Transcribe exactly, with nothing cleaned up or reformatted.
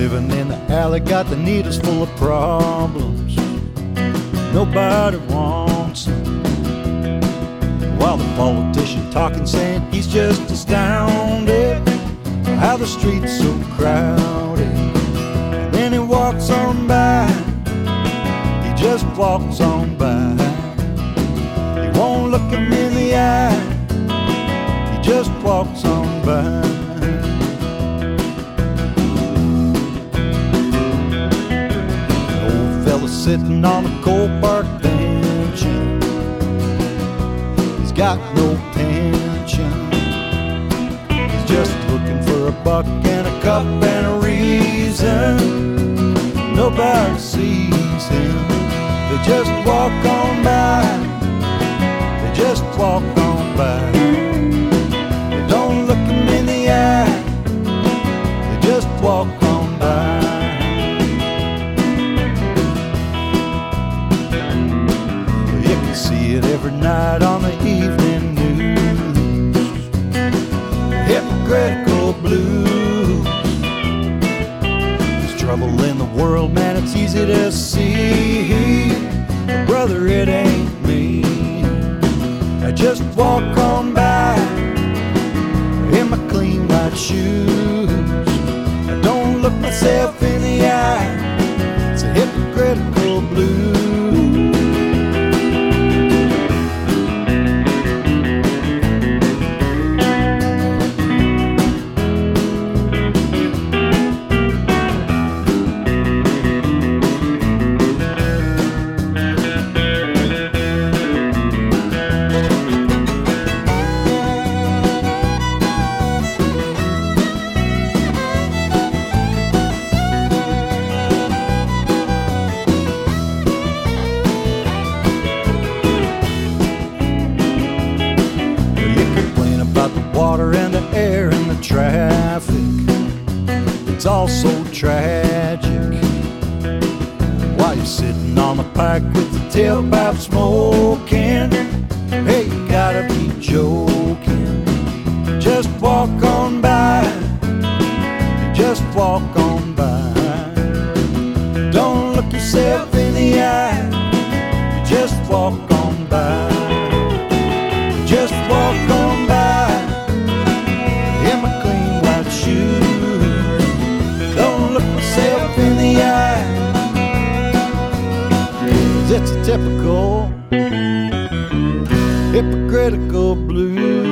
living in the alley, got the needles full of problems. Nobody wants him. While the politician talking, saying he's just astounded how the street's so crowded. And then he walks on by, he just walks on by. He won't look him in the eye, he just walks on by. An old fella sitting on a cold bark bench, he's got no pension. He's just looking for a buck and a cup and a reason. Nobody sees him. They just walk on by, they just walk on by. They don't look him in the eye, they just walk on by. You can see it every night on the evening news. Hypocritical blues. There's trouble in the world, man, it's easy to see. But brother, it ain't me. I just walk on by in my clean white shoes. I don't look myself in the eye, it's a hypocritical blues. Water and the air and the traffic, it's all so tragic. While you're sitting on the pike with the tailpipe smoking, hey, you gotta be joking. Just walk on by, just walk on by. Don't look yourself in the eye, you just walk on by. Just walk on by in my clean white shoes. Don't look myself in the eye, 'cause it's a typical hypocritical blues.